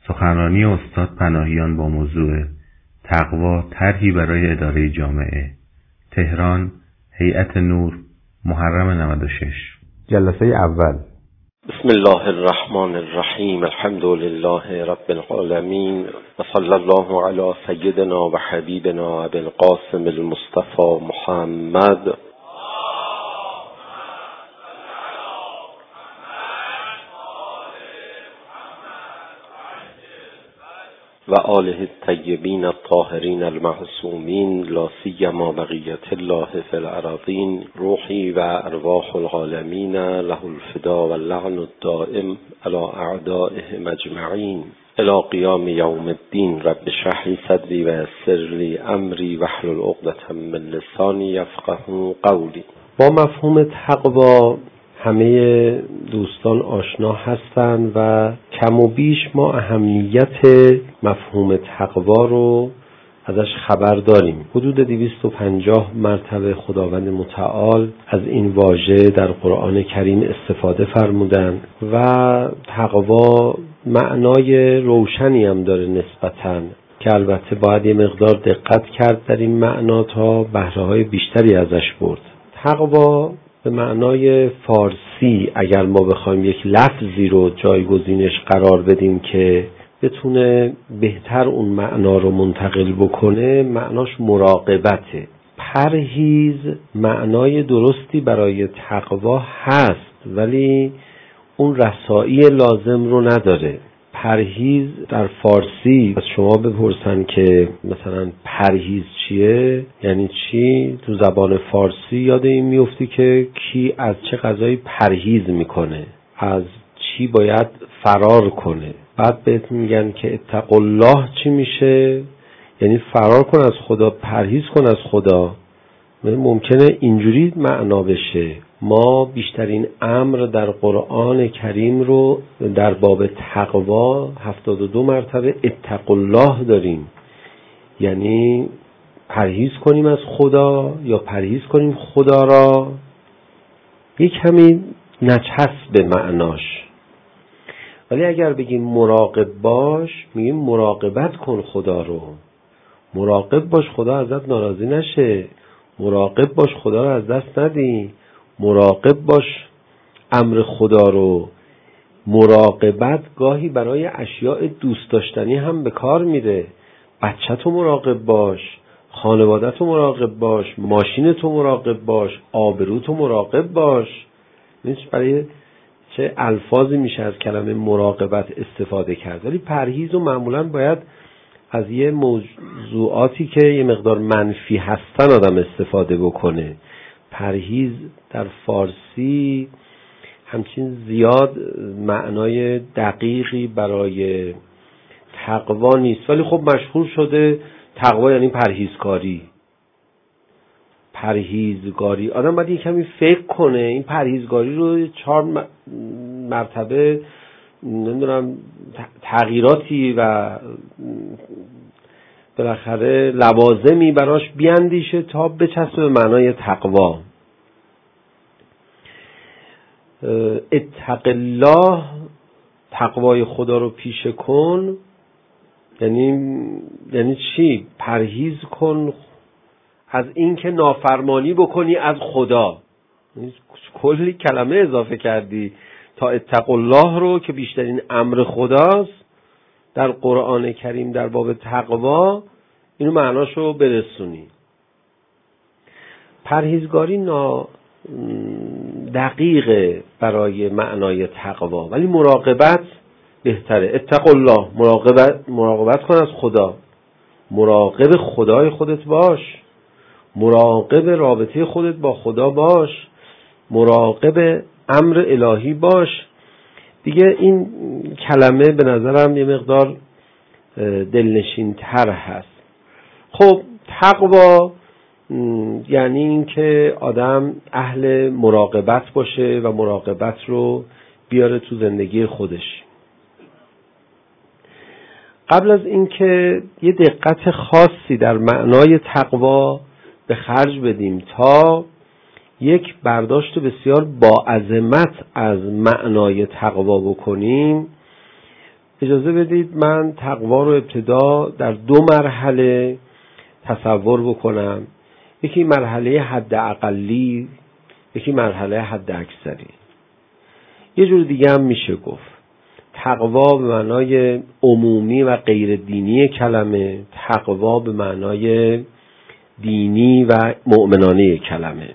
سخنرانی استاد پناهیان با موضوع تقوا طرحی برای اداره جامعه، تهران، هیئت نور، محرم 96. جلسه اول. بسم الله الرحمن الرحیم. الحمد لله رب العالمین و صلی الله علی سیدنا و حبیبنا ابی القاسم المصطفى محمد و آله الطیبین الطاهرین المعصومین لا سیما بقیة الله فی الأراضین. روحی و ارواح العالمین له الفدا و اللعن الدائم علی اعدائهم اجمعین الی قیام یوم الدین. رب اشرح لی صدری و یسر لی امری واحلل عقدة من لسانی یفقهوا قولی. با مفهوم تقوا همه دوستان آشنا هستند و کم و بیش ما اهمیت مفهوم تقوا رو ازش خبر داریم. حدود 250 مرتبه خداوند متعال از این واژه در قرآن کریم استفاده فرمودند و تقوا معنای روشنی هم داره نسبتاً که البته باید یه مقدار دقت کرد در این معنا تا بهره‌های بیشتری ازش برد. تقوا به معنای فارسی اگر ما بخوایم یک لفظی رو جایگزینش قرار بدیم که بتونه بهتر اون معنا رو منتقل بکنه، معناش مراقبته. پرهیز معنای درستی برای تقوا هست ولی اون رسایی لازم رو نداره. پرهیز در فارسی از شما بپرسن که مثلا پرهیز چیه، یعنی چی، تو زبان فارسی یاد این میفتی که کی از چه غذایی پرهیز میکنه، از چی باید فرار کنه. بعد بهت میگن که اتقوا الله چی میشه، یعنی فرار کن از خدا، پرهیز کن از خدا. ممکنه اینجوری معنا بشه. ما بیشترین امر در قرآن کریم رو در باب تقوا 72 مرتبه اتقوا الله داریم، یعنی پرهیز کنیم از خدا یا پرهیز کنیم خدا را. یک کمی نچسب معناش. ولی اگر بگیم مراقب باش، میگیم مراقبت کن خدا رو. مراقب باش خدا ازت ناراضی نشه، مراقب باش خدا رو از دست ندی، مراقب باش امر خدا رو. مراقبت گاهی برای اشیاء دوست داشتنی هم به کار میره. بچه‌تو مراقب باش، خانواده‌تو مراقب باش، ماشینتو مراقب باش، آبروتو مراقب باش. برای چه الفاظی میشه از کلمه مراقبت استفاده کرد. ولی پرهیز رو معمولاً باید از یه موضوعاتی که یه مقدار منفی هستن آدم استفاده بکنه. پرهیز در فارسی همچین زیاد معنای دقیقی برای تقوا نیست، ولی خب مشهور شده تقوا یعنی پرهیزکاری. پرهیزگاری آدم باید یه کمی فکر کنه. این پرهیزگاری رو 4 مرتبه نمیدونم تغییراتی و بالاخره لوازمی براش بیاندیشه تا بچسبه به معنای تقوا. اتق الله، تقوای خدا رو پیشه کن، یعنی چی؟ پرهیز کن از این که نافرمانی بکنی از خدا. کلی کلمه اضافه کردی تا اتق الله رو که بیشترین امر خداست در قرآن کریم در باب تقوا، اینو معناشو برسونی. پرهیزگاری دقیقه برای معنای تقوا، ولی مراقبت بهتره. اتق الله، مراقبت کن از خدا. مراقب خدای خودت باش، مراقب رابطه خودت با خدا باش، مراقب امر الهی باش. دیگه این کلمه به نظرم یه مقدار دلنشین تر هست. خب تقوا یعنی این که آدم اهل مراقبت باشه و مراقبت رو بیاره تو زندگی خودش. قبل از این که یه دقت خاصی در معنای تقوا به خرج بدیم تا یک برداشت بسیار با عظمت از معنای تقوا بکنیم، اجازه بدید من تقوا رو ابتدا در 2 مرحله تصور بکنم. یکی مرحله حد اقلی، یکی مرحله حد اکثری. یه جور دیگه هم میشه گفت تقوا به معنای عمومی و غیر دینی کلمه، تقوا به معنای دینی و مؤمنانه کلمه.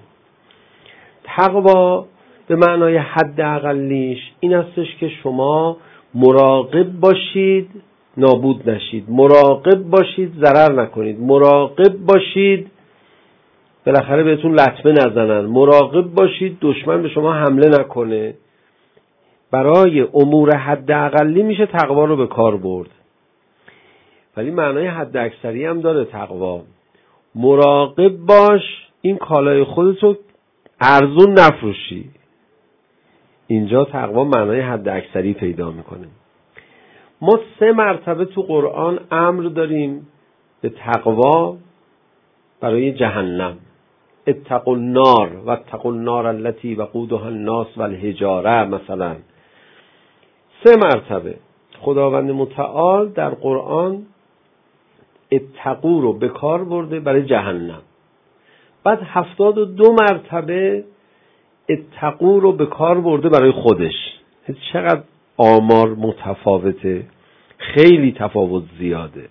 تقوا به معنای حد اقلیش این استش که شما مراقب باشید نابود نشید، مراقب باشید ضرر نکنید، مراقب باشید بالاخره بهتون لطمه نزنن، مراقب باشید دشمن به شما حمله نکنه. برای امور حد اقلی میشه تقوا رو به کار برد، ولی معنای حد اکثری هم داره تقوا. مراقب باش این کالای خودتو ارزون نفروشی. اینجا تقوا معنای حد اکثری پیدا میکنه. ما 3 مرتبه تو قرآن امر داریم به تقوا برای جهنم. اتقوا النار و اتقوا النار التي وقودها الناس والحجاره. مثلا 3 مرتبه خداوند متعال در قرآن اتقوا رو به کار برده برای جهنم. بعد 72 مرتبه اتقوا رو به کار برده برای خودش. چقدر آمار متفاوته، خیلی تفاوت زیاده.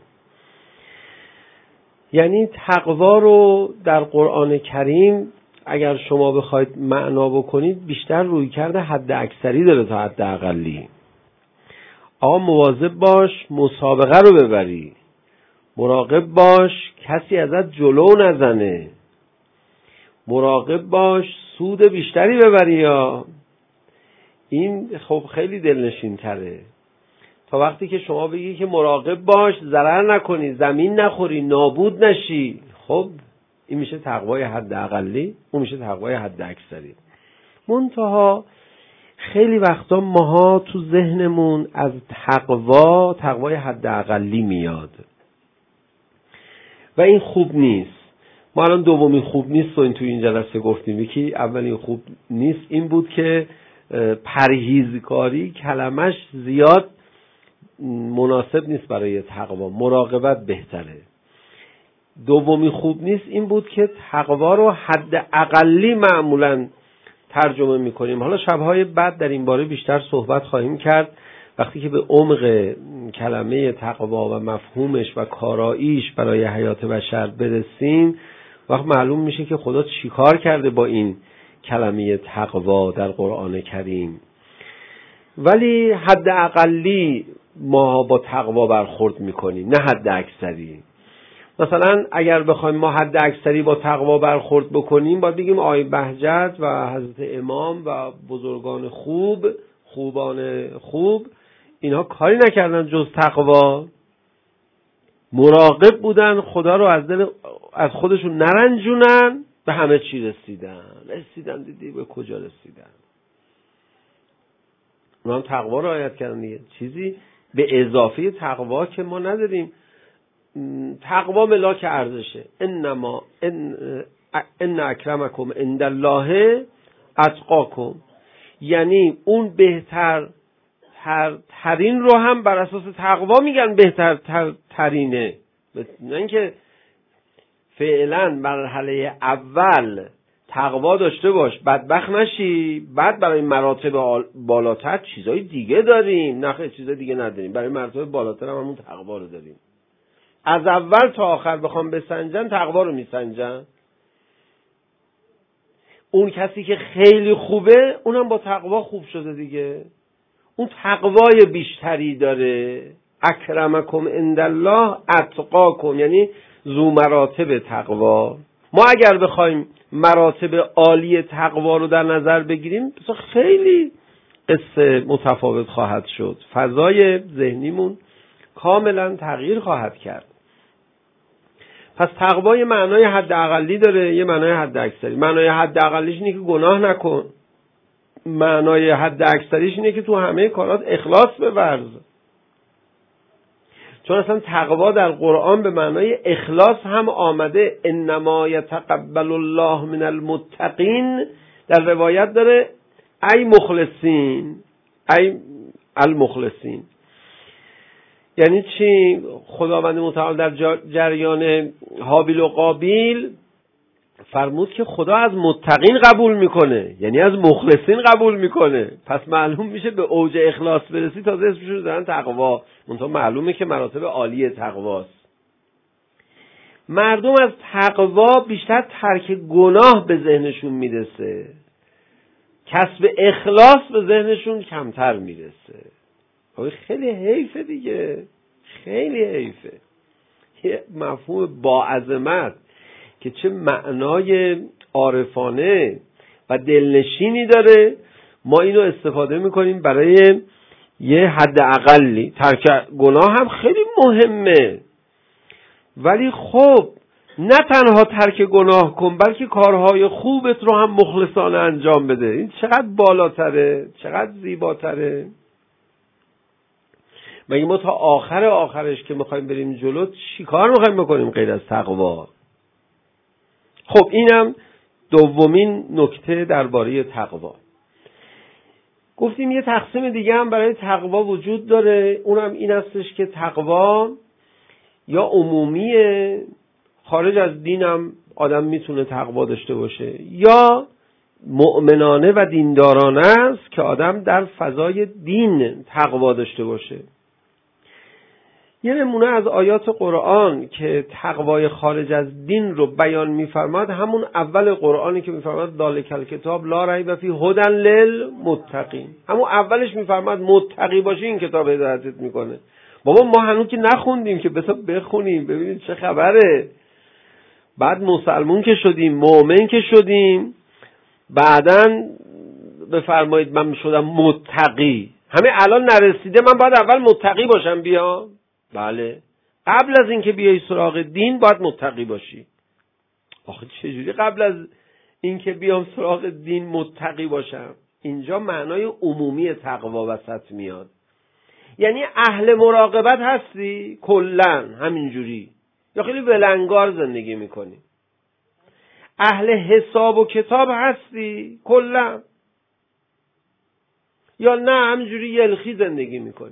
یعنی تقوا رو در قرآن کریم اگر شما بخواید معنا بکنید بیشتر روی کرده حد اکثری داره تا حد اقلی. آقا مواظب باش مسابقه رو ببری، مراقب باش کسی ازت جلو نزنه، مراقب باش سود بیشتری ببری. یا این خب خیلی دلنشین تره تا وقتی که شما بگی که مراقب باش ضرر نکنی، زمین نخوری، نابود نشی. خب این میشه تقوای حد اقلی، اون میشه تقوای حد اکثری. منتها خیلی وقتا ماها تو ذهنمون از تقوای حد اقلی میاد و این خوب نیست. ما الان دومین خوب نیست و این تو این جلسه گفتیم. یکی اولین خوب نیست این بود که پرهیزکاری کلمش زیاد مناسب نیست برای تقوا، مراقبت بهتره. دومین خوب نیست این بود که تقوا رو حد اقلی معمولاً ترجمه میکنیم. حالا شبهای بعد در این باره بیشتر صحبت خواهیم کرد وقتی که به عمق کلمه تقوا و مفهومش و کاراییش برای حیات بشر برسیم. وقت معلوم میشه که خدا چیکار کرده با این کلمه تقوا در قرآن کریم. ولی حد اقلی ما با تقوا برخورد میکنیم، نه حد اکثری. مثلا اگر بخوایم ما حد اکثری با تقوا برخورد بکنیم باید بگیم آقای بهجت و حضرت امام و بزرگان خوبان خوب اینها کاری نکردن جز تقوا، مراقب بودن خدا رو از خودشون نرنجونن، به همه چی رسیدن. دیدی به کجا رسیدن؟ اونا هم تقوا رو رعایت کردن دیگه. چیزی به اضافه تقوا که ما نداریم. تقوا ملاک ارزشه. ان اکرمکم عند الله اتقاکم. یعنی اون ترین رو هم بر اساس تقوا میگن ترینه. نه اینکه فعلا مرحله اول تقوا داشته باش بدبخت نشی، بعد برای مراتب بالاتر چیزای دیگه داریم. نه خیلی چیزای دیگه نداریم، برای مراتب بالاتر هم همون تقوا رو داریم. از اول تا آخر بخوام بسنجن تقوا رو میسنجن. اون کسی که خیلی خوبه اونم با تقوا خوب شده دیگه، اون تقوای بیشتری داره. اکرمکم عند الله اتقاکم، یعنی ذو مراتب تقوا. ما اگر بخوایم مراتب عالی تقوا رو در نظر بگیریم خیلی قصه متفاوت خواهد شد، فضای ذهنیمون کاملا تغییر خواهد کرد. پس تقوا یه معنای حد اقلی داره، یه معنای حد اکثری. معنای حد اقلیش اینه که گناه نکن، معنای حد اکثریش اینه که تو همه کارات اخلاص بورز. چون اصلا تقوا در قرآن به معنای اخلاص هم آمده. انما یتقبل الله من المتقین در روایت داره ای مخلصین، ای المخلصین. یعنی چی؟ خداوند متعال در جریان هابیل و قابیل فرمود که خدا از متقین قبول میکنه، یعنی از مخلصین قبول میکنه. پس معلوم میشه به اوج اخلاص برسی تازه اسمشون دارن تقوا. منتها معلومه که مراتب عالی تقواست. مردم از تقوا بیشتر ترک گناه به ذهنشون میرسه، کسب اخلاص به ذهنشون کمتر میرسه. خیلی حیفه دیگه، خیلی حیفه. یه مفهوم با عظمت که چه معنای عارفانه و دلنشینی داره، ما اینو استفاده میکنیم برای یه حد اقلی. ترک گناه هم خیلی مهمه، ولی خب نه تنها ترک گناه کن بلکه کارهای خوبت رو هم مخلصانه انجام بده. این چقدر بالاتره، چقدر زیباتره. مگه ما تا آخرش که میخوایم بریم جلو چی کار میخوایم بکنیم غیر از تقوا؟ خب اینم دومین نکته درباره تقوا. گفتیم یه تقسیم دیگه هم برای تقوا وجود داره، اونم این هستش که تقوا یا عمومیه، خارج از دینم آدم میتونه تقوا داشته باشه، یا مؤمنانه و دیندارانه است که آدم در فضای دین تقوا داشته باشه. یه نمونه از آیات قرآن که تقوای خارج از دین رو بیان می‌فرماد همون اول قرآنی که می‌فرماد ذالک الکتاب لا ریب فیه هدی للمتقین. همون اولش می‌فرماد متقی باشی این کتاب هدایتت میکنه. بابا ما هنوز که نخوندیم که بذار بخونیم ببینید چه خبره. بعد مسلمون که شدیم، مؤمن که شدیم، بعداً بفرمایید من شدم متقی. همه الان نرسیده من باید اول متقی باشم بیام؟ بله، قبل از اینکه بیای سراغ دین باید متقی باشی. آخه چجوری قبل از اینکه بیام سراغ دین متقی باشم؟ اینجا معنای عمومی تقوا وسط میاد. یعنی اهل مراقبت هستی کلاً همینجوری، یا خیلی ولنگار زندگی میکنی؟ اهل حساب و کتاب هستی کلاً، یا نه همینجوری یلخی زندگی میکنی؟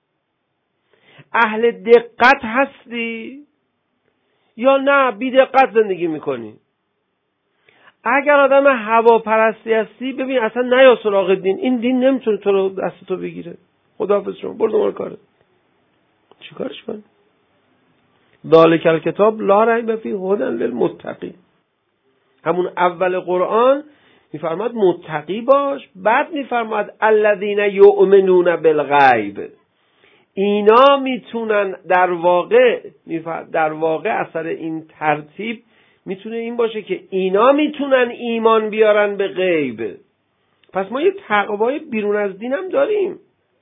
اهل دقت هستی یا نه بی دقت زندگی میکنی؟ اگر آدم هواپرستی هستی ببین اصلا نیا سراغ دین. این دین نمیتونه تو رو دست تو بگیره. خداحافظ شما، برو دنبال کارت. چی کارش کنی؟ ذالک الکتاب لا ریب فیه هدی للمتقین. همون اول قرآن میفرماد متقی باش، بعد میفرماد الذین یؤمنون بالغیب. اینا میتونن در واقع اثر این ترتیب میتونه این باشه که اینا میتونن ایمان بیارن به غیب. پس ما یه تقوای بیرون از دین هم داریم.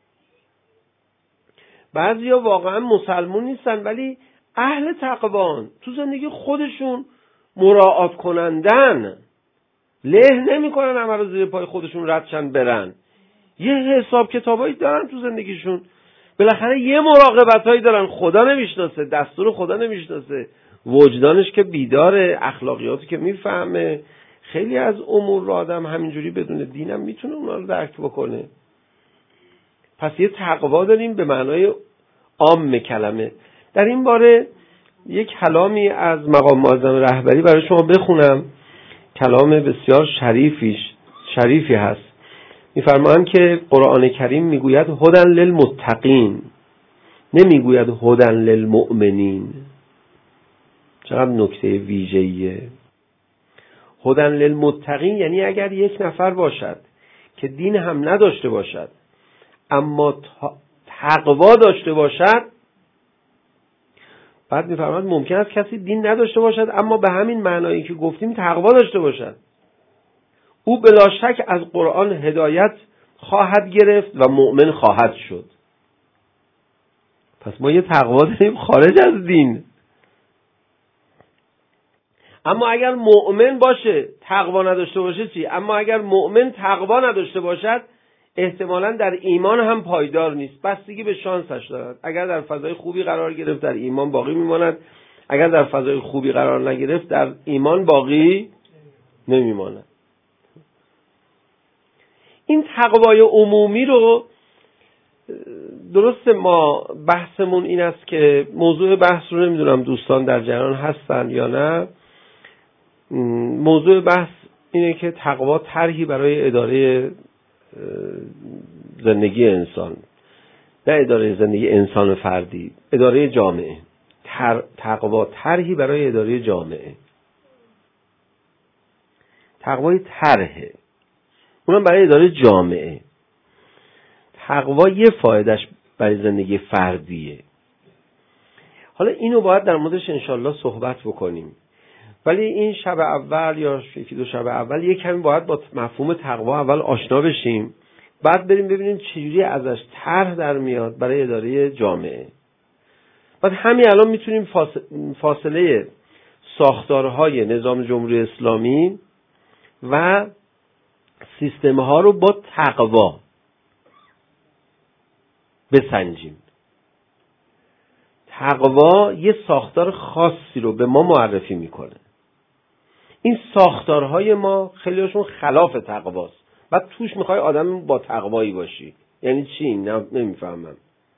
بعضیا واقعا مسلمون نیستن ولی اهل تقوان، تو زندگی خودشون مراعات کنندن، له نمی کنن همه رو زیر پای خودشون ردشن برن. یه حساب کتابایی دارن تو زندگیشون، بالاخره یه مراقبتایی دارن. خدا نمیشناسه، دستور خدا نمیشناسه، وجدانش که بیداره، اخلاقیاتی که میفهمه. خیلی از امور رو آدم همینجوری بدون دینم میتونه اونا رو درک بکنه. پس یه تقوا داریم به معنای عام کلمه. در این باره یک کلامی از مقام معظم رهبری برای شما بخونم. کلام بسیار شریفی هست. میفرمایند که قرآن کریم میگوید هدی للمتقین، نمیگوید هدی للمؤمنین. چقدر نکته ویژه‌ایه. هدی للمتقین یعنی اگر یک نفر باشد که دین هم نداشته باشد اما تقوا داشته باشد، بعد میفرماید ممکن است کسی دین نداشته باشد اما به همین معنایی که گفتیم تقوا داشته باشد، او بلا شک از قرآن هدایت خواهد گرفت و مؤمن خواهد شد. پس ما یه تقوا داریم خارج از دین. اما اگر مؤمن باشه تقوا نداشته باشه چی؟ اما اگر مؤمن تقوا نداشته باشد احتمالاً در ایمان هم پایدار نیست. بستگی به شانسش دارد. اگر در فضای خوبی قرار گرفت در ایمان باقی میماند، اگر در فضای خوبی قرار نگرفت در ایمان باقی نمیماند. این تقوای عمومی رو درسته ما بحثمون این است که موضوع بحث رو نمیدونم دوستان در جریان هستن یا نه. موضوع بحث اینه که تقوا طرحی برای اداره زندگی انسان، نه اداره زندگی انسان فردی، اداره جامعه. تقوا طرحی برای اداره جامعه. تقوای طرحه، اونم برای اداره جامعه. تقوا یه فایدهش برای زندگی فردیه. حالا اینو باید در موردش انشالله صحبت بکنیم، ولی این شب اول یا یکی دو شب اول یک کمی باید با مفهوم تقوا اول آشنا بشیم، بعد بریم ببینیم چجوری ازش طرح در میاد برای اداره جامعه. بعد همین الان میتونیم فاصله ساختارهای نظام جمهوری اسلامی و سیستم ها رو با تقوا بسنجیم. تقوا یه ساختار خاصی رو به ما معرفی میکنه. این ساختارهای ما خیلی هاشون خلاف تقواست. بعد توش میخوای آدم با تقوایی باشی. یعنی چی؟ نمیفهمم.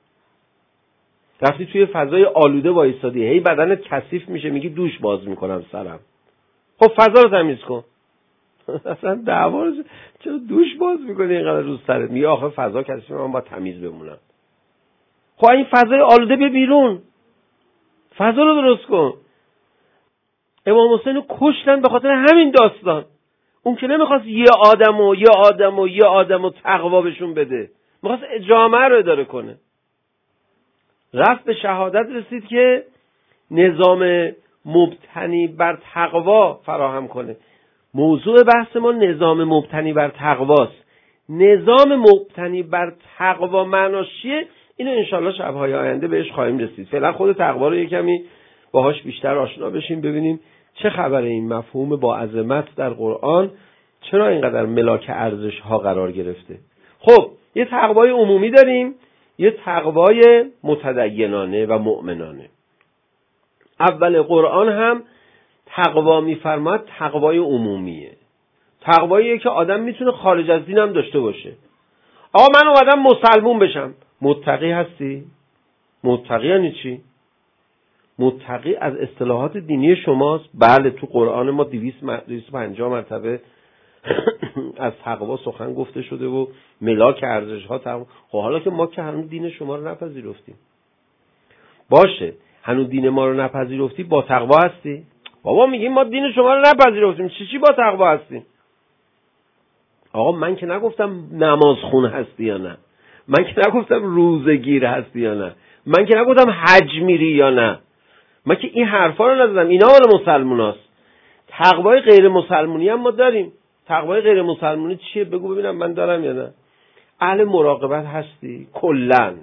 رفتی توی فضای آلوده وایسادی، هی بدنت کثیف میشه، میگی دوش باز میکنم سرم. خب فضا رو تمیز کن. اصلا دعوا چرا دوش باز میکنی اینقدر روز سرت؟ میگه آخه فضا کثیف، من باید تمیز بمونم. خب این فضای آلوده به بیرون، فضا رو درست کن. امام حسین رو کشتن به خاطر همین داستان. اون که نمیخواست یه آدم و تقوا بهشون بده، میخواست جامعه رو اداره کنه. رفت به شهادت رسید که نظام مبتنی بر تقوا فراهم کنه. موضوع بحث ما نظام مبتنی بر تقواست. نظام مبتنی بر تقوا معناش چیه؟ اینو انشالله شب‌های آینده بهش خواهیم رسید. فعلا خود تقوا رو یکمی باهاش بیشتر آشنا بشیم، ببینیم چه خبره این مفهوم با عظمت در قرآن چرا اینقدر ملاک ارزش ها قرار گرفته. خب یه تقوای عمومی داریم، یه تقوای متدینانه و مؤمنانه. اول قرآن هم تقوا میفرماد تقوای عمومیه. تقواییه که آدم میتونه خارج از دین هم داشته باشه. آقا من اومدم مسلمون بشم. متقی هستی؟ متقی یعنی چی؟ متقی از اصطلاحات دینی شماست. بله تو قرآن ما 250 مرتبه از تقوا سخن گفته شده و ملاک ارزش ها تقوا. خب حالا که ما که هنوز دین شما رو نپذیرفتیم، باشه هنوز دین ما رو نپذیرفتی، با تقوا هستی؟ بابا میگیم ما دین شما رو نپذیرفتیم، چی با تقوا هستی؟ آقا من که نگفتم نماز خون هستی یا نه، من که نگفتم روزگیر هستی یا نه، من که نگفتم حج میری یا نه، من که این حرفا رو نزدم. اینا مال مسلموناست. تقوای غیر مسلمونی هم ما داریم. تقوای غیر مسلمونی چیه؟ بگو ببینم من دارم یا نه. اهل مراقبت هستی کلن،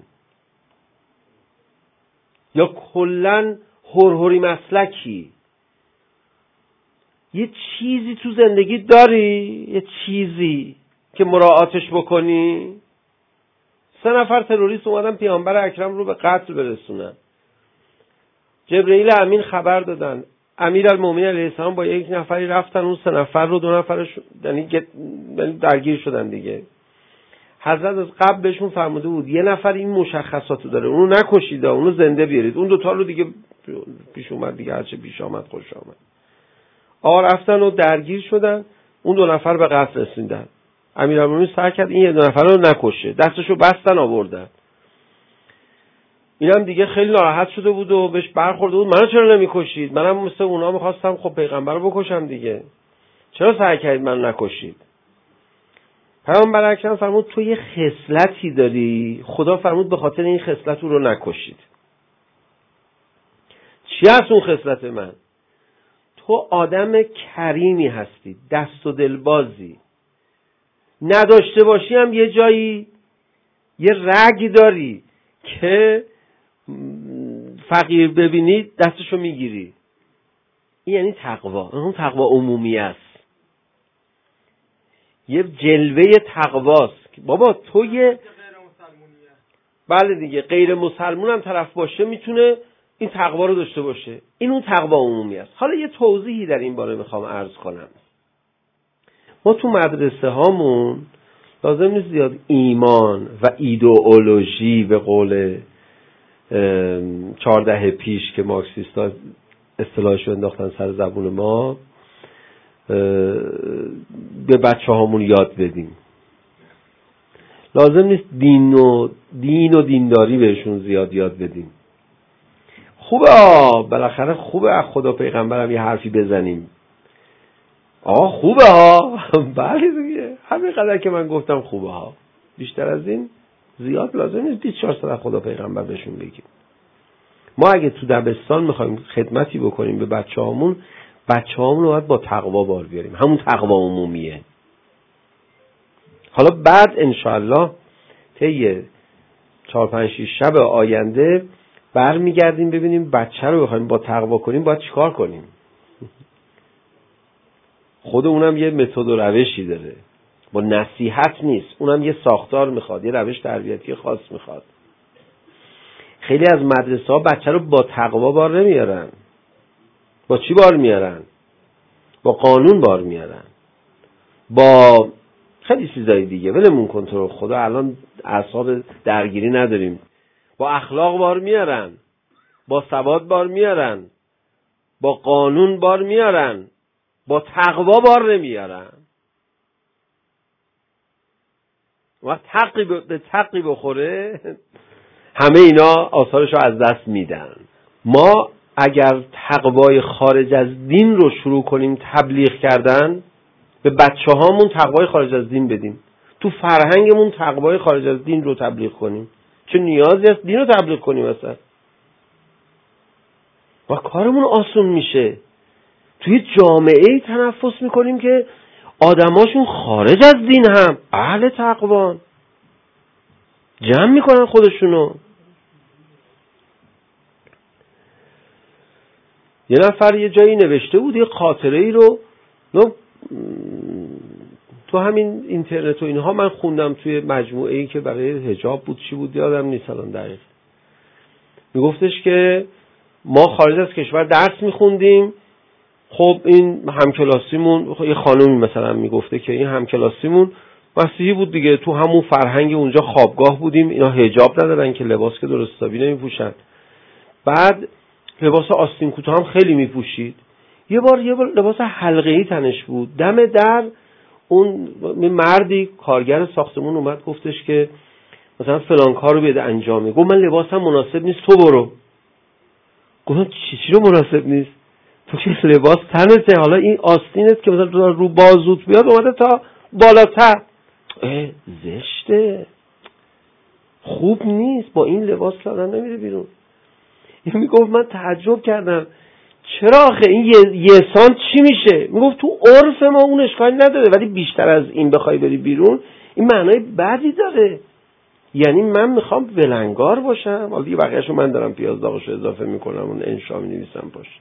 یا کلن هرهری مسلکی؟ یه چیزی تو زندگی داری، یه چیزی که مراعاتش بکنی؟ 3 نفر تروریست اومدن پیامبر اکرم رو به قتل برسونن. جبرئیل امین خبر دادن، امیرالمومنین علیه السلام با یک نفری رفتن، اون 3 نفر رو 2 نفرش یعنی درگیر شدن دیگه. حضرت از قبل بهشون فرموده بود یه نفر این مشخصاتو داره، اونو نکشید، اونو زنده بیارید، اون 2 تا رو دیگه پیش اومد دیگه، هرچه پیش آمد خوش آمد. آقا رفتن و درگیر شدن، اون 2 نفر به قتل رسیدن. امیرالمومنین سعی کرد این 2 نفر رو نکشه، دستشو بستن آوردن. اینم دیگه خیلی ناراحت شده بود و بهش برخورده بود منو چرا نمیکشید؟ منم مثل اونا میخواستم خب پیغمبر رو بکشم دیگه، چرا سعی کردید منو نکشید؟ پیامبر اکرم فرمود تو یه خصلتی داری، خدا فرمود به خاطر این خصلت رو نکشید. چی هست اون خصلت من؟ تو آدم کریمی هستی، دست و دلبازی، نداشته باشی هم یه جایی یه رگی داری که فقیر ببینی دستشو میگیری. این یعنی تقوا. اون تقوا عمومی است، یه جلوه تقواست. بابا تو یه بله دیگه غیر مسلمون هم طرف باشه میتونه این تقوا رو داشته باشه. این اون تقوا عمومی است. حالا یه توضیحی در این باره میخوام عرض کنم. ما تو مدرسه هامون لازم نیست زیاد ایمان و ایدئولوژی به قول 14 پیش که مارکسیستا اصطلاحش رو انداختن سر زبون ما به بچه هامون یاد بدیم. لازم نیست دین و دینداری بهشون زیاد یاد بدیم. خوبه بالاخره خوبه از خدا پیغمبرم یه حرفی بزنیم. خوبه بله دیگه، همین قدر که من گفتم خوبه ها. بیشتر از این زیاد لازم نیست 24 ساعت خدا پیغمبر بهشون بگیم. ما اگه تو دبستان میخوایم خدمتی بکنیم به بچه‌هامون رو باید با تقوا بار بیاریم، همون تقوا عمومیه. حالا بعد انشاءالله طی 4-5-6 شب آینده برمیگردیم ببینیم بچه رو بخوایم با تقوا کنیم باید چیکار کنیم. خود اونم یه متد و روشی داره، با نصیحت نیست، اونم یه ساختار میخواد، یه روش تربیتی خاص میخواد. خیلی از مدرسه‌ها بچه رو با تقوا بار نمیارن. با چی بار میارن؟ با قانون بار میارن، با خیلی چیزای دیگه. ولمون کن تو خدا، الان اعصاب درگیری نداریم. با اخلاق بار میارن، با سواد بار میارن، با قانون بار میارن، با تقوا بار نمیارن. وقت تقی بخوره همه اینا آثارشو از دست میدن. ما اگر تقوای خارج از دین رو شروع کنیم تبلیغ کردن، به بچه هامون تقوای خارج از دین بدیم، تو فرهنگمون تقوای خارج از دین رو تبلیغ کنیم، چه نیازی است دین رو تبلیغ کنیم اصلا؟ و کارمون آسون میشه. توی جامعه‌ای تنفس میکنیم که آدماشون خارج از دین هم اهل تقوان، جمع میکنن خودشونو. یه نفر یه جایی نوشته بود، یه خاطره‌ای رو تو همین اینترنت و اینها من خوندم، توی مجموعه‌ای که برای حجاب بود، چی بود یادم نیست الان دقیق. میگفتش که ما خارج از کشور درس میخوندیم، خب این همکلاسیمون، یه خانومی مثلا میگفته که این همکلاسیمون مسیحی بود دیگه، تو همون فرهنگ اونجا خوابگاه بودیم، اینا حجاب ندارن که لباس که درست حسابی نمیپوشن، بعد لباس آستین کوتاه هم خیلی میپوشید. یه بار لباس حلقه‌ای تنش بود، دم در اون مردی کارگر ساختمون اومد گفتش که مثلا فلان کارو بده انجام. گفت من لباسم مناسب نیست، تو برو. گفتم چی رو مناسب نیست؟ تو که لباس تنته، حالا این آستینت که مثلا رو بازوت بیاد اومده تا بالاتر، زشته، خوب نیست، با این لباس که آدم نمیره بیرون. این میگفت من تعجب کردم چرا آخه این یه سانت چی میشه؟ میگفت تو عرف ما اون اشکالی نداره، ولی بیشتر از این بخوای بری بیرون این معنای بدی داره. یعنی من میخوام ولنگار باشم، حالا دیگه بقیه‌شو من دارم پیاز داغشو اضافه میکنم اون انشا می‌نویسم باشه.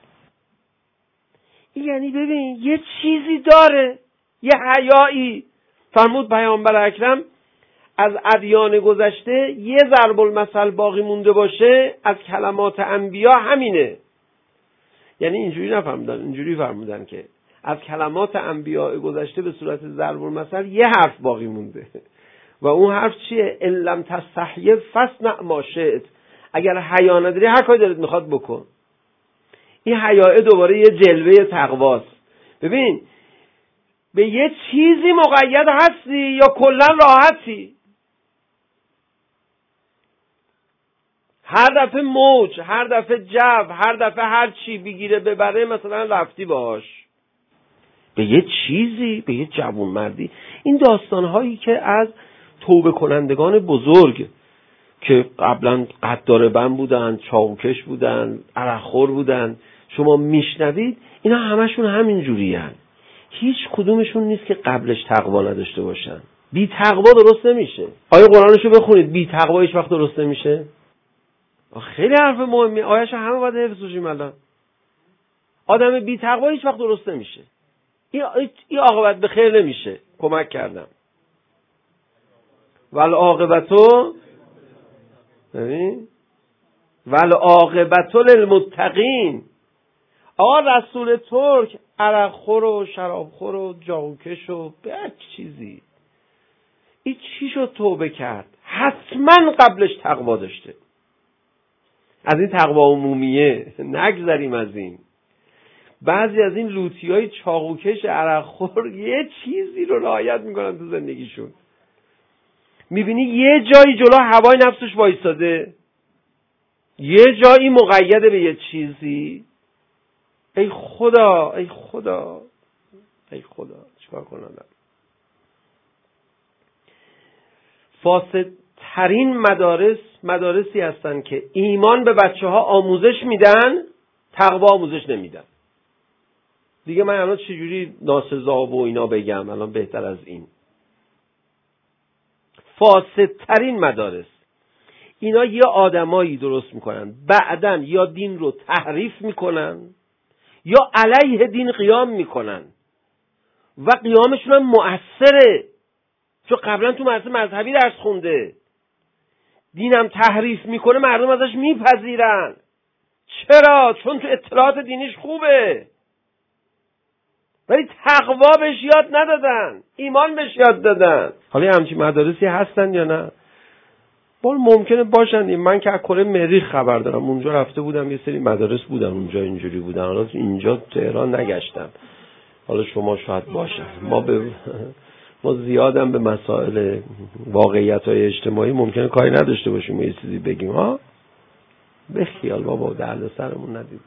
یعنی ببین یه چیزی داره، یه حیایی. فرمود پیامبر اکرم از ادیان گذشته یه ضرب المثل باقی مونده باشه از کلمات انبیا همینه. یعنی اینجوری نفهمیدن، اینجوری فرمودن که از کلمات انبیا گذشته به صورت ضرب المثل یه حرف باقی مونده و اون حرف چیه؟ ان لم تستحی فاصنع ما شئت. اگر حیا نداری هر کاری دلت میخواد بکن. این حیا دوباره یه جلوه تقواست. ببین به یه چیزی مقید هستی یا کلا راحتی؟ هر دفعه موج، هر دفعه جو، هر دفعه هر چی بگیره ببره مثلا رفتی باش. به یه چیزی، به یه جوانمردی. این داستانهایی که از توبه کنندگان بزرگ که قبلا قدار بند بودن، چاوکش بودن، عرقخور بودن شما میشنوید، اینا همشون همین جوری هن. هیچ کدومشون نیست که قبلش تقوا نداشته باشن. بی تقوا درست نمیشه. آیه قرآنشو بخونید، بی تقوا هیچ وقت درست نمیشه. خیلی حرف مهمی، آیه‌شو همه باید حفظ کنیم. الان آدم بی تقوا هیچ وقت درست نمیشه. این عاقبت به خیر نمیشه. کمک کردم. والعاقبتو ببین والعاقبت للمتقین. آقا رسول ترک عرقخور و شرابخور و جاوکش و به چیزی این چی شد توبه کرد؟ حتما قبلش تقوا داشته. از این تقوا عمومیه نگذریم. از این بعضی از این لوطیای چاقوکش عرقخور یه چیزی رو رعایت میکنن تو زندگیشون. میبینی یه جایی جلو هوای نفسش وایساده، یه جایی مقیده به یه چیزی. ای خدا ای خدا ای خدا، چیکار کنم؟ فاسدترین مدارسی هستن که ایمان به بچه ها آموزش میدن، تقوا آموزش نمیدن. دیگه من الان چجوری ناسزا و اینا بگم الان بهتر از این؟ فاسدترین مدارس اینا یه آدمایی درست میکنن، بعدن یا دین رو تحریف میکنن یا علیه دین قیام میکنن و قیامشون هم مؤثره، چون قبلا تو مدرسه مذهبی درس خونده. دینم تحریف میکنه، مردم ازش میپذیرن. چرا؟ چون تو اطلاعات دینیش خوبه، ولی تقوا بهش یاد ندادن، ایمان بهش یاد دادن. حالا همچین مدارسی هستن یا نه؟ ممکنه باشن. من که از کره مریخ خبر دارم، اونجا رفته بودم، یه سری مدارس بودن اونجا اینجوری بودن. حالا اینجا تهران نگشتم، حالا شما شاید باشن. ما زیادم به مسائل واقعیت‌های اجتماعی ممکنه کاری نداشته باشیم، یه چیزی بگیم ها به خیال بابا درد سرمون ندید.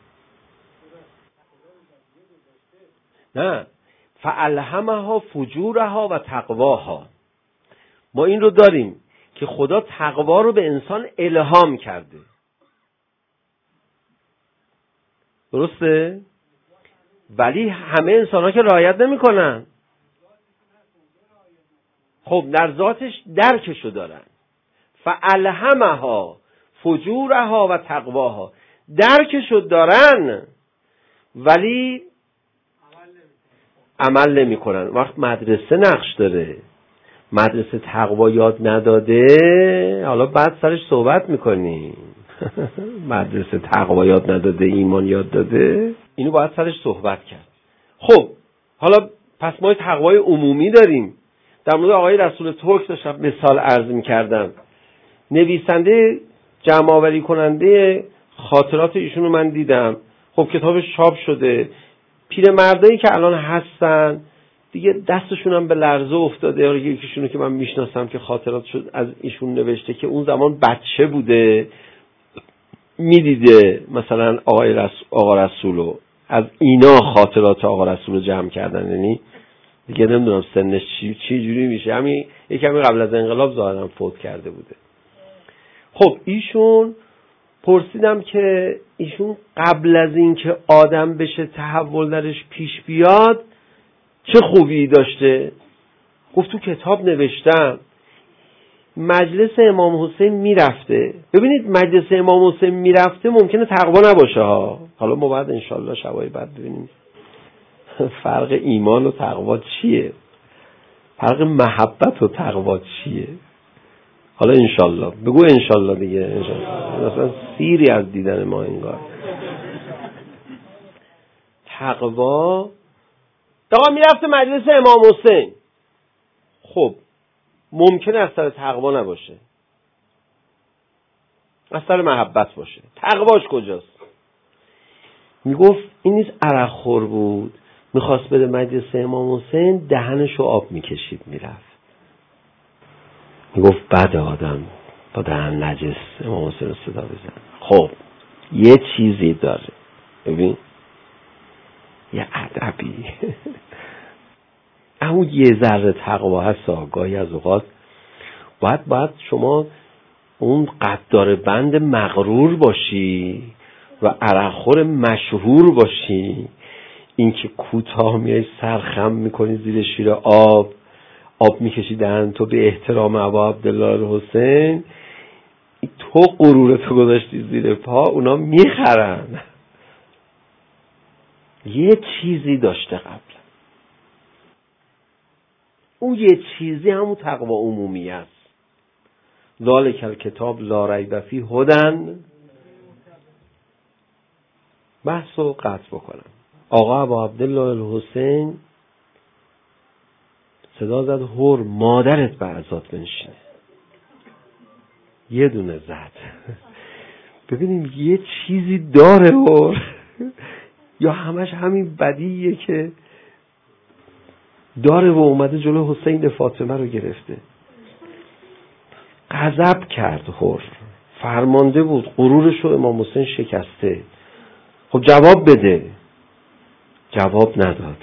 نه، فالهمها فجورها و تقواها. ما این رو داریم که خدا تقوا رو به انسان الهام کرده. درسته؟ ولی همه انسان ها که رعایت نمی کنن. خب در ذاتش درکشو دارن. فالهمها فجورها و تقواها، درکشو دارن ولی عمل نمی کنن. وقت مدرسه نقش داره، مدرسه تقوا یاد نداده، حالا بعد سرش صحبت میکنیم. مدرسه تقوا یاد نداده، ایمان یاد داده، اینو باید سرش صحبت کرد. خب حالا پس ما تقوای عمومی داریم. در مورد آقای رسول ترک داشتم مثال عرض میکردم. نویسنده جمع‌آوری کننده خاطرات ایشون رو من دیدم. خب کتابش چاپ شده. پیرمردایی که الان هستن دیگه دستشون هم به لرزه افتاده. یکیشونو که من میشناسم که خاطرات شد از ایشون نوشته که اون زمان بچه بوده، میدیده مثلا آقا رسولو، از اینا خاطرات آقا رسولو جمع کردن. یعنی دیگه نمیدونم سنش چی جوری میشه، همین یکمی قبل از انقلاب ظاهرا فوت کرده بوده. خب ایشون پرسیدم که ایشون قبل از این که آدم بشه تحول درش پیش بیاد چه خوبی داشته؟ گفت تو کتاب نوشتم مجلس امام حسین میرفته. ببینید مجلس امام حسین میرفته ممکنه تقوا نباشه ها. حالا ما بعد انشالله شبای بعد ببینیم فرق ایمان و تقوا چیه، فرق محبت و تقوا چیه. حالا انشالله بگو انشالله دیگه، انشالله. مثلا سیری از دیدن ما انگار. تقوا آقا میرفته مجلس امام حسین، خب ممکنه از سر تقوا نباشه، از سر محبت باشه. تقواش کجاست؟ میگفت این نیست عرقخور بود میخواست بده مجلس امام حسین، دهنشو آب میکشید میرفت. میگفت بعد آدم با دهن نجس امام حسین رو صدا بزن. خب یه چیزی داره، ببین یه ادبی اون یه ذره تقوا هست. گاهی از اوقات باید شما اون قدار بند مغرور باشی و عرقخور مشهور باشی. این که کوتاه میای سرخم میکنی زیر شیر آب میکشی دهن تو به احترام ابا عبدالله الحسین، تو غرورتو گذاشتی زیر پا، اونا میخرن. یه چیزی داشته قبل، اون یه چیزی همون تقوا عمومی است. ذالک الکتاب لا ریب فیه هدی. بحث رو قطع بکنم. آقا ابا عبدالله الحسین صدا زد هور مادرت به عزات بنشینه. یه دونه زد. ببینیم یه چیزی داره هور یا همش همین بدیه که داره و اومده جلو حسین فاطمه رو گرفته. غضب کرد هور، فرمانده بود، غرورش رو امام حسین شکسته. خب جواب بده. جواب نداد.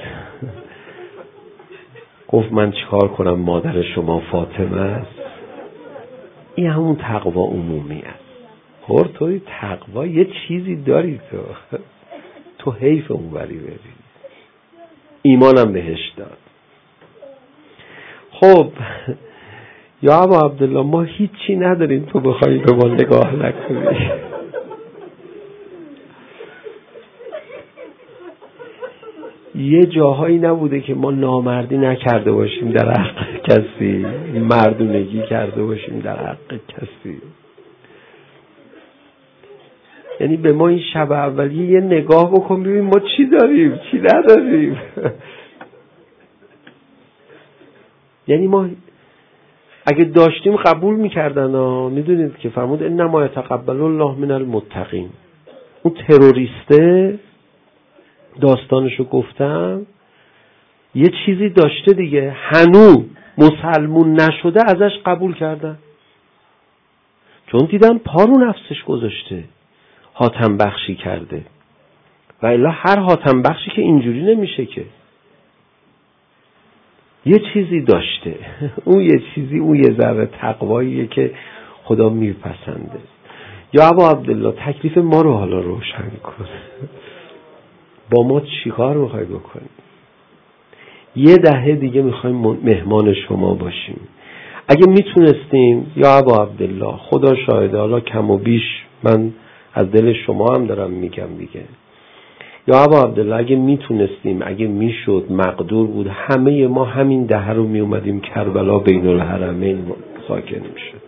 گفت من چیکار کنم، مادر شما فاطمه است. این همون تقوا عمومی است. هور توی تقوا یه چیزی داری تو حیف اونوری بری. ایمانم بهش داد. خب یا ابا عبدالله ما هیچی نداریم تو بخوای به ما نگاه نکنی. یه جاهایی نبوده که ما نامردی نکرده باشیم در حق کسی، مردونگی کرده باشیم در حق کسی. یعنی به ما این شب اولیه یه نگاه بکن ببین ما چی داریم چی نداریم. یعنی ما اگه داشتیم قبول میکردن. میدونید که فرمود انما یتقبل الله من المتقین. اون تروریسته داستانشو گفتم، یه چیزی داشته دیگه، هنوز مسلمون نشده ازش قبول کردن، چون دیدن پارو نفسش گذاشته، حاتم بخشی کرده. و الا هر حاتم بخشی که اینجوری نمیشه که. یه چیزی داشته. اون یه چیزی، اون یه ذره تقواییه که خدا میپسنده. یا ابا عبدالله تکلیف ما رو حالا روشن کن. با ما چی کار میخوای بکنی؟ یه دهه دیگه میخوایم مهمان شما باشیم. اگه میتونستیم یا ابا عبدالله، خدا شاهده، حالا کم و بیش من از دل شما هم دارم میگم دیگه، یا ابا عبدالله اگه میتونستیم، اگه میشد، مقدور بود، همه ما همین دهه رو میومدیم کربلا بین الحرمین ساکن میشد.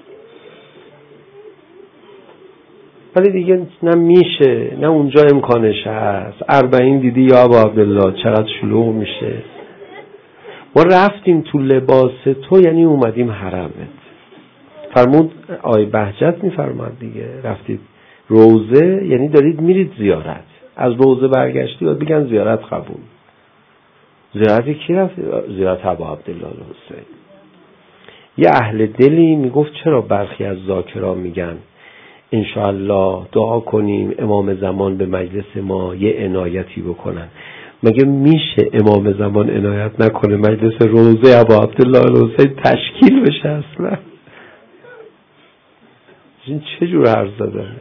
ولی دیگه نه میشه، نه اونجا امکانش هست. 40 دیدی یا ابا عبدالله چقدر شلوغ میشه. ما رفتیم تو لباس تو، یعنی اومدیم حرمت. فرمود آی بهجت میفرماد دیگه، رفتید روزه یعنی دارید میرید زیارت. از روزه برگشتی باید بگن زیارت قبول. زیارت کی رفت؟ زیارت ابا عبدالله الحسین. یه اهل دلی میگفت چرا برخی از ذاکران میگن انشاءالله دعا کنیم امام زمان به مجلس ما یه عنایتی بکنن. مگه میشه امام زمان عنایت نکنه مجلس روزه ابا عبدالله الحسین تشکیل بشه؟ اصلا این چه جور حرف زدن؟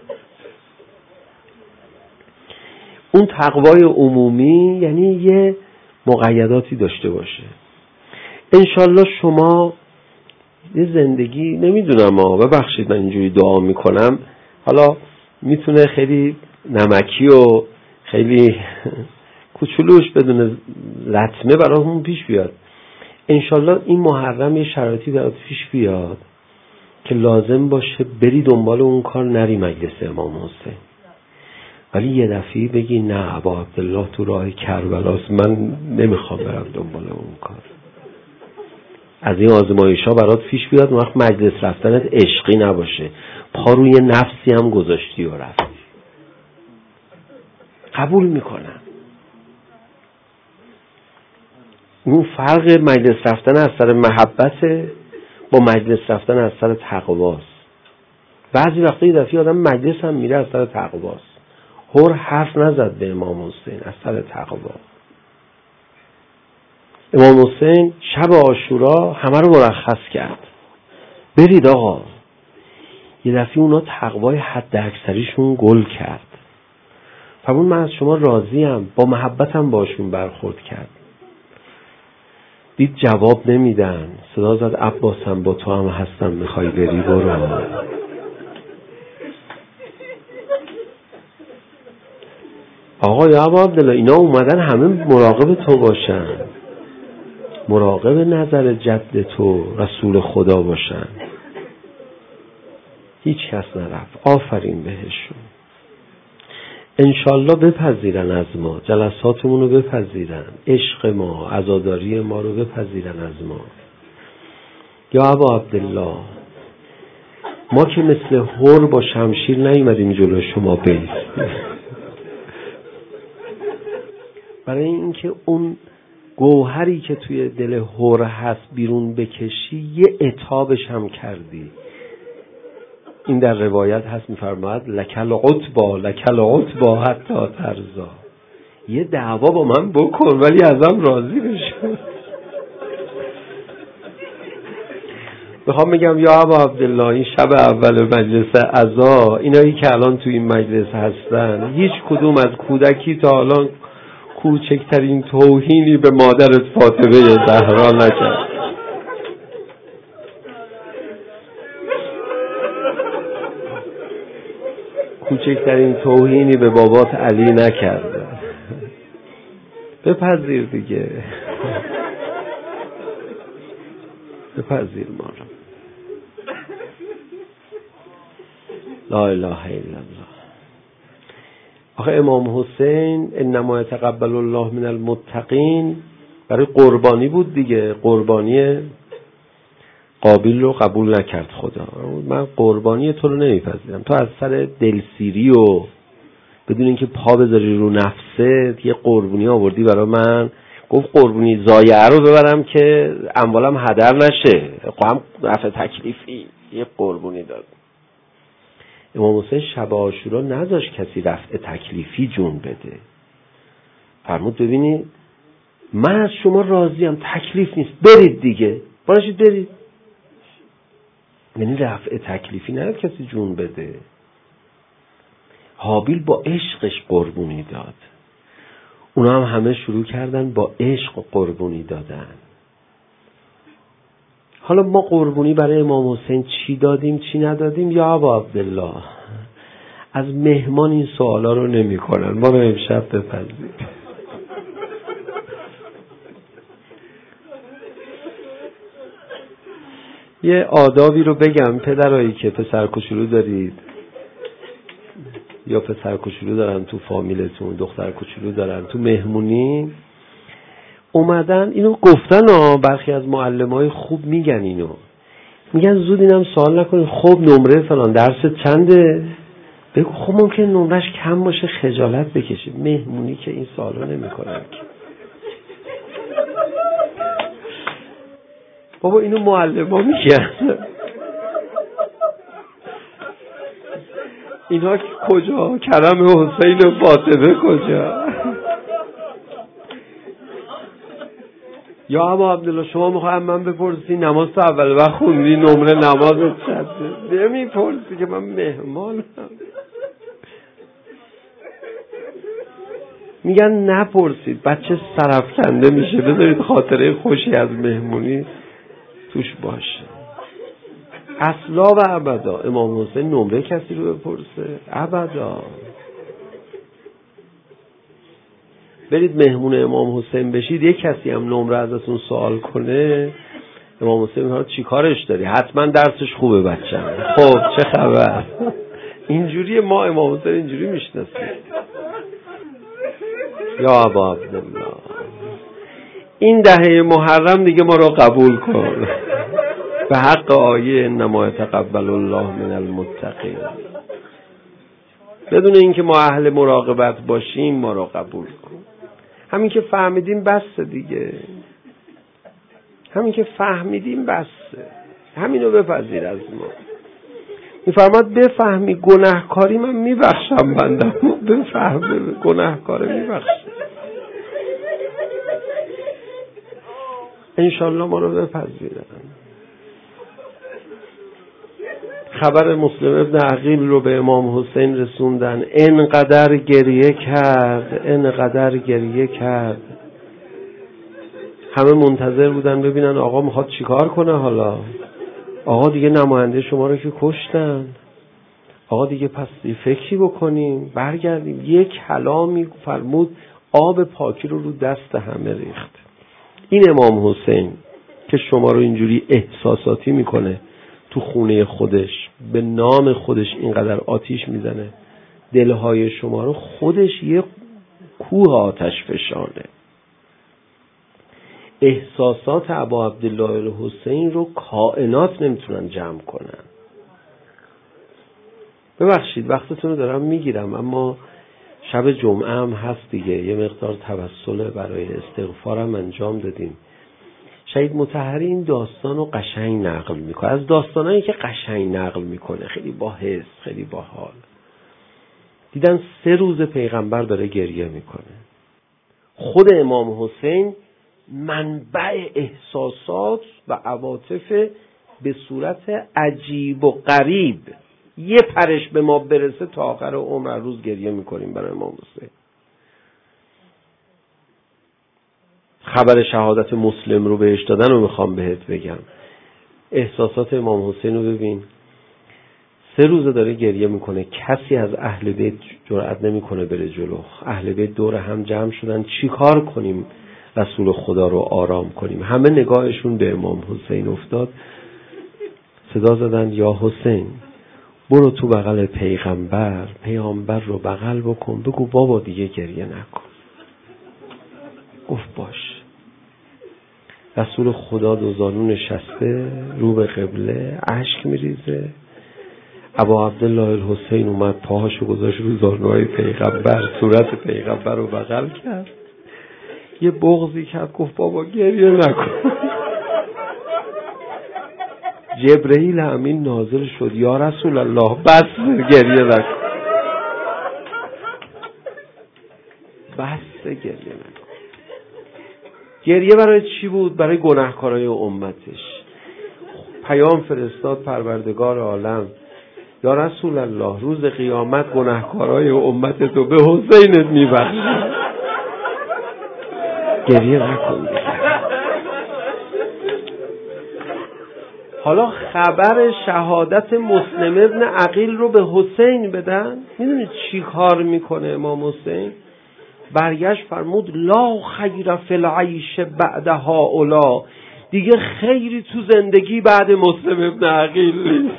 اون تقوای عمومی یعنی یه مقیداتی داشته باشه. انشالله شما یه زندگی، نمیدونم ببخشید من اینجوری دعا میکنم، حالا میتونه خیلی نمکی و خیلی کوچولوش بدون لطمه برامون پیش بیاد. انشالله این محرم یه شرایطی برات پیش بیاد که لازم باشه بری دنبال اون کار، نری مجلس امام حسین. ولی یه دفعه بگی نه ابا عبدالله تو راه کربلاست، من نمیخوام برم دنبال اون کار. از این آزمایش‌ها برات پیش بیاد، وقت مجلس رفتنت عشقی نباشه، پا روی نفسی هم گذاشتی و رفتی. قبول میکنم. اون فرق مجلس رفتن از سر محبت با مجلس رفتن از سر تقواست. بعضی وقتا یه دفعه آدم مجلس هم میره از سر تقواست. هر حرف نزد به امام حسین از سر تقوا. امام حسین شب عاشورا همه رو مرخص کرد، برید آقا. یه دفعه اونا تقوای حد اکثریشون گل کرد. فرمود من از شما راضیم، با محبتم باشون برخورد کرد. دید جواب نمیدن، صدا زد عباسم با تو هم هستم، میخوای بری برو. آقا یا ابا عبدالله اینا اومدن همه مراقب تو باشن، مراقب نظر جد تو رسول خدا باشن. هیچ کس نرفت. آفرین بهشون. انشالله بپذیرن از ما، جلساتمون رو بپذیرن، عشق ما، عزاداری ما رو بپذیرن از ما. یا ابا عبدالله، ما که مثل هور با شمشیر نیومدیم جلو شما بیستیم، برای اینکه اون گوهری که توی دل هور هست بیرون بکشی، یه عتابش هم کردی. این در روایت هست، میفرماید لکل عتبا حتی ترضا، یه دعوا با من بکن ولی ازم راضی بشو. میخوام بگم یا ابا عبدالله، این شب اول مجلس عزا، اینایی که الان تو این مجلس هستن، هیچ کدوم از کودکی تا الان کوچکترین توهینی به مادرت فاطمه زهرا نکرد. کوچکترین توهینی به بابات علی نکرده. بپذیر دیگه، بپذیر ما رو. لا اله الا الله. آخه امام حسین انما یتقبل الله من المتقین برای قربانی بود دیگه. قربانی قابیل رو قبول نکرد خدا. من قربانی تو رو نمیپذیرم. تو از سر دلسیری و بدون اینکه پا بذاری رو نفست یه قربانی آوردی برای من. گفت قربانی ضایعه رو ببرم که اموالم هدر نشه، هم رفع تکلیفی. یه قربانی داد. امام حسین شب عاشورا نذاشت کسی رفع تکلیفی جون بده. فرمود ببینید من از شما راضیم، تکلیف نیست، برید دیگه، باشید برید. یعنی رفع تکلیفی نه کسی جون بده. حابیل با عشقش قربونی داد. اونا هم همه شروع کردن با عشق قربونی دادن. حالا ما قربونی برای امام حسین چی دادیم چی ندادیم؟ یا ابا عبدالله، از مهمان این سوالا رو نمی کنن. ما رو امشب بپذیر. یه آدابی رو بگم پدرایی که پسر کوچولو دارید یا پسر کوچولو دارن تو فامیلتون، دختر کوچولو دارن تو مهمونی اومدن، اینو گفتن برخی از معلمای خوب میگن، اینو میگن زود اینم سوال نکنید خب نمره فلان درس چنده، بگو خب ممکن نمرش کم باشه خجالت بکشه. مهمونی که این سوالو نمیکنن. بابا اینو معلما میگن. اینا کجا؟ کرم حسین و فاطمه کجا؟ یا ابا عبدالله شما میخوایم من بپرسی نماز تو اول وقت خوندی نمره نمازت چنده؟ نمیپرسی که من مهمانم. میگن نپرسید بچه سرفکنده میشه، بذارید خاطره خوشی از مهمونی توش باشه. اصلا و ابدا امام حسین نمره کسی رو بپرسه؟ ابدا. برید مهمون امام حسین بشید، یک کسی هم نمره ازتون سوال کنه، امام حسین میگه چی کارش داری؟ حتما درسش خوبه بچه‌م. خب چه خبر؟ اینجوری ما امام حسین اینجوری میشناسیم. یا ابا عبدالله این دهه محرم دیگه ما رو قبول کن به حق آیه انما یتقبل الله من المتقین. بدون اینکه ما اهل مراقبت باشیم ما رو قبول کن. همین که فهمیدیم بسه دیگه. همین که فهمیدیم بسه. همینو بپذیر از ما. میفرماد بفهمی گناهکاری من میبخشم بندم. بفهمی گناهکاری میبخشم. انشالله ما رو بپذیرن. خبر مسلم ابن عقیل رو به امام حسین رسوندن. انقدر گریه کرد. همه منتظر بودن ببینن آقا میخواد چیکار کنه. حالا آقا دیگه نماینده شما رو که کشتن، آقا دیگه پس فکری بکنیم برگردیم. یک کلامی فرمود آب پاکی رو دست همه ریخت. این امام حسین که شما رو اینجوری احساساتی میکنه، تو خونه خودش به نام خودش اینقدر آتیش میزنه، دلهای شما رو خودش یه کوه آتش فشانه. احساسات ابا عبدالله الحسین رو کائنات نمیتونن جمع کنن. ببخشید وقتتون رو دارم میگیرم، اما شب جمعه هم هست دیگه، یه مقدار توسل برای استغفارم انجام دادیم. شهید مطهری این داستان رو قشنگ نقل میکنه، از داستانایی که قشنگ نقل میکنه، خیلی با حس، خیلی با حال. دیدن 3 روز پیغمبر داره گریه میکنه. خود امام حسین منبع احساسات و عواطف به صورت عجیب و غریب. یه پرش به ما برسه تا آخر عمر روز گریه میکنیم برای امام حسین. خبر شهادت مسلم رو بهش دادن رو میخوام بهت بگم. احساسات امام حسین رو ببین، 3 روزه داره گریه میکنه. کسی از اهل بیت جرئت نمیکنه بره جلو. اهل بیت دور هم جمع شدن چی کار کنیم رسول خدا رو آرام کنیم. همه نگاهشون به امام حسین افتاد. صدا زدن یا حسین برو تو بغل پیغمبر رو بغل بکن، بگو بابا دیگه گریه نکن. گفت باش. رسول خدا 2 زانو نشسته رو به قبله، اشک میریزه. ابا عبدالله الحسین اومد پاهاشو گذاشت رو زانوهای پیغمبر، صورت پیغمبر رو بغل کرد، یه بغضی کرد، گفت بابا گریه نکن. جبرئیل همین نازل شد، یا رسول الله بس گریه نکن، بس گریه نکن. گریه برای چی بود؟ برای گناهکارای امتش. پیام فرستاد پروردگار عالم، یا رسول الله روز قیامت گناهکارای امت تو به حسینت میبخشن، گریه نکن. حالا خبر شهادت مسلم ابن عقیل رو به حسین بدن. میدونید چی کار میکنه امام حسین؟ برگشت فرمود لا خیر فی العیش بعد هؤلاء، دیگه خیری تو زندگی بعد مسلم ابن عقیل نیست.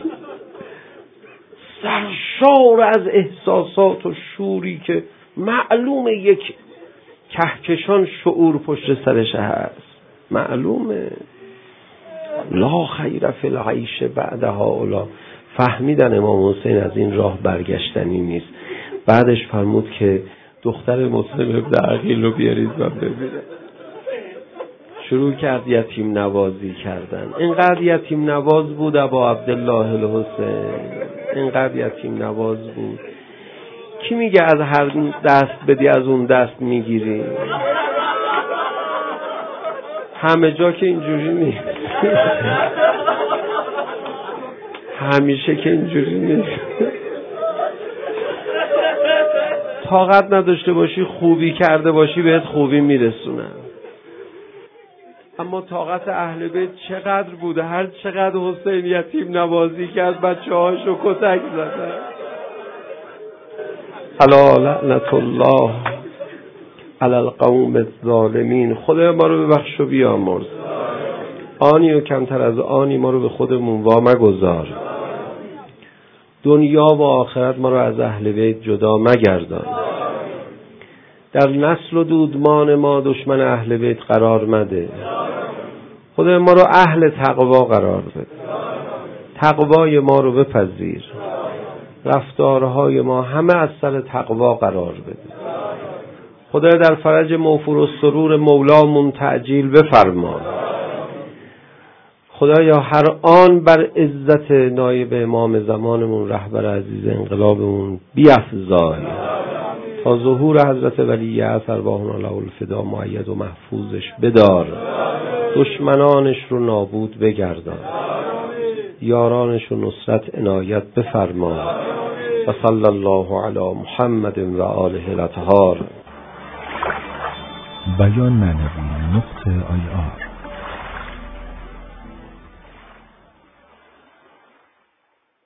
سرشار از احساسات و شوری که معلومه یک کهکشان شعور پشت سرش هست، معلومه. لا خیر فی العیش بعد هؤلاء. فهمیدن امام حسین از این راه برگشتنی نیست. بعدش فرمود که دختر مسلم ابن عقیل رو بیارید و ببینه. شروع کرد یتیم نوازی کردن. اینقدر یتیم نواز بود ابا عبدالله الحسین، اینقدر یتیم نواز بود. کی میگه از هر دست بدی از اون دست میگیری؟ همه جا که اینجوری نیست، همیشه که اینجوری نیست. طاقت نداشته باشی خوبی کرده باشی بهت خوبی میرسونن. اما طاقت اهل بیت چقدر بوده، هر چقدر حسین یتیم نوازی کرد بچه‌هاشو کتک زدن. الا لعنت الله علی القوم الظالمین. خدا ما رو ببخش و بیامرز. آنی و کمتر از آنی ما رو به خودمون وا مگذار. دنیا و آخرت ما رو از اهل بیت جدا مگردان. در نسل و دودمان ما دشمن اهل بیت قرار مده. خدا ما رو اهل تقوا قرار بده. تقوای ما رو بپذیر. رفتارهای ما همه از سر تقوا قرار بده. خدا در فرج موفور و سرور مولامون تعجیل بفرما. خدایا هر آن بر عزت نایب امام زمانمون رهبر عزیز انقلابمون بیفزای تا ظهور حضرت ولی اثر ارواحنا له الفدا مؤید و محفوظش بدار. دشمنانش رو نابود بگردان، یارانش رو نصرت عنایت بفرما. و صلی الله علی محمد و آله الاطهار. بیان معنوی .ir